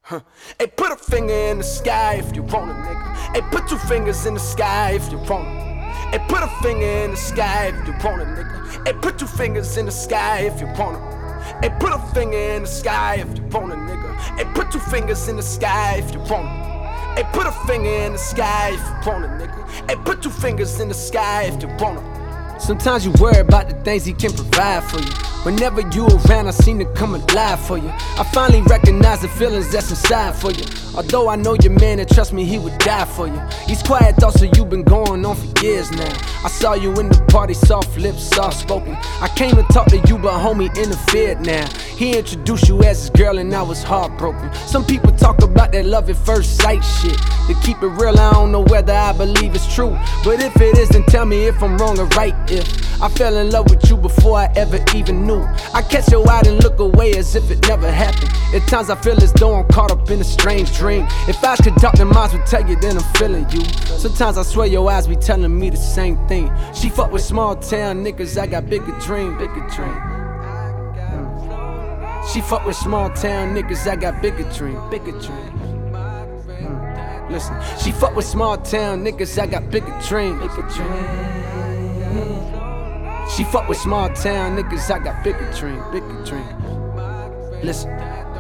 Hey, put a finger in the sky if you want it, nigga. Hey, put 2 fingers in the sky if you want it. Hey, put a finger in the sky if you want it, nigga. Hey, put 2 fingers in the sky if you want it. Hey, put a finger in the sky if you want it, nigga. Hey, put 2 fingers in the sky if you want it. Hey, put a finger in the sky if you want it, nigga. Hey, put 2 fingers in the sky if you want it. Sometimes you worry about the things he can provide for you. Whenever you around, I seem to come alive for you. I finally recognize the feelings that's inside for you. Although I know your man and trust me, he would die for you. These quiet thoughts of you been going on for years now. I saw you in the party, soft lips, soft spoken. I came to talk to you, but homie interfered now. He introduced you as his girl and I was heartbroken. Some people talk about that love at first sight shit. To keep it real, I don't know whether I believe it's true. But if it is, then tell me if I'm wrong or right. If I fell in love with you before I ever even knew, I catch your eye and look away as if it never happened. At times I feel as though I'm caught up in a strange dream. If eyes could talk, then minds would tell you, then I'm feeling you. Sometimes I swear your eyes be telling me the same thing. She fuck with small town niggas, I got bigger dream, bigger dream. She fuck with small town niggas, I got bigger dream, bigger dream. Listen, she fuck with small town niggas, I got bigger dream, bigger dream. She fuck with small town niggas, I got bigger dream, bigger dream. Listen.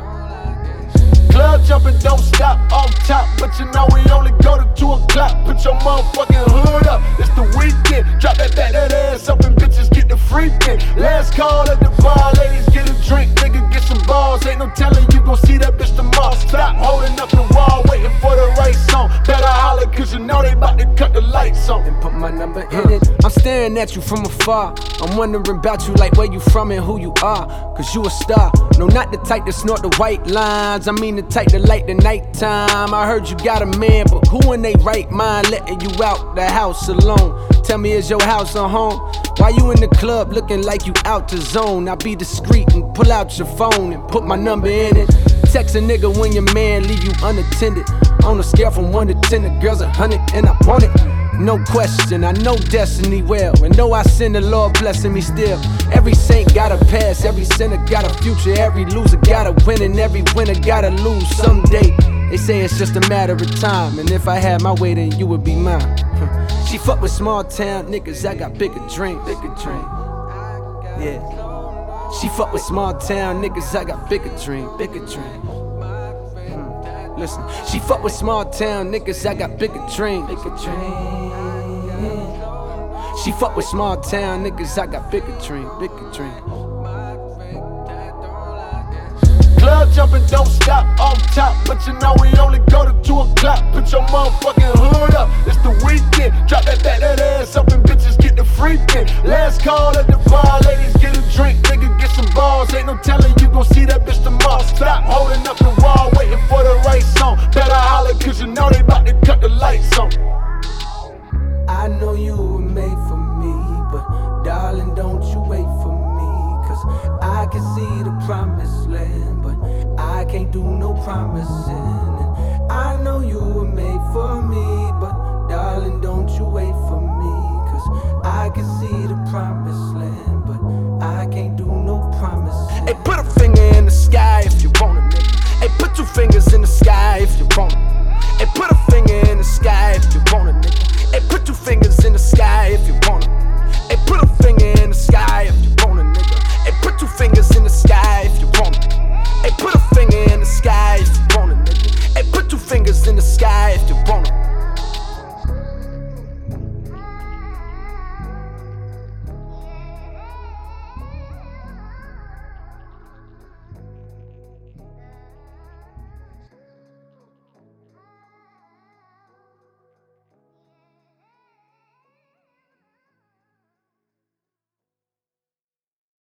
Club jumping, don't stop off top, but you know we only go to 2 o'clock. Put your motherfucking hood up, it's the weekend. Drop that ass up and bitches get the freaking. Last call at the bar, ladies get a drink, nigga get some balls. Ain't no telling you gon' see that bitch tomorrow. Stop holding up the wall, waiting for the right song. Better holler, cause you know they bout to cut the lights on. And put my number in it. I'm staring at you from afar. I'm wondering about you, like where you from and who you are. Cause you a star. No, not the type to snort the white lines. I mean the type to light the nighttime. I heard you got a man, but who in they right mind letting you out the house alone? Tell me, is your house a home? Why you in the club looking like you out the zone? I be discreet and pull out your phone and put my number in it. Text a nigga when your man leave you unattended. On a scale from 1 to 10, the girl's 100 and I want it. No question, I know destiny well, and know I sin, the Lord blessing me still. Every saint got a past, every sinner got a future, every loser got a win, and every winner gotta lose someday. They say it's just a matter of time, and if I had my way, then you would be mine. She fuck with small town niggas, I got bigger dream, bigger dream. Yeah. She fuck with small town niggas, I got bigger dream, bigger dream. Listen, she fuck with small town niggas, I got bigger dream, bigger dream. She fuck with small town niggas, I got bigger dream, bigger dream. Club jumping, don't stop off top, but you know we only go to 2 o'clock. Put your motherfucking hood up, it's the weekend. Drop that ass up and bitches get the freaking. Last call at the bar, ladies get a drink, nigga get some balls. Ain't no telling you gon' see that bitch tomorrow. Stop holding up the wall, waiting for the right song. Better holler, cause you know they bout to cut the lights on. I know you were made for me, but darling, don't you wait for me. Cause I can see the promised land, but I can't do no promising. And I know you were made for me, but darling, don't you wait for me. Cause I can see the promised land, but I can't do no promising. Hey, put a finger in the sky if you want it, nigga. Hey, put 2 fingers in the sky if you want it. Hey, put a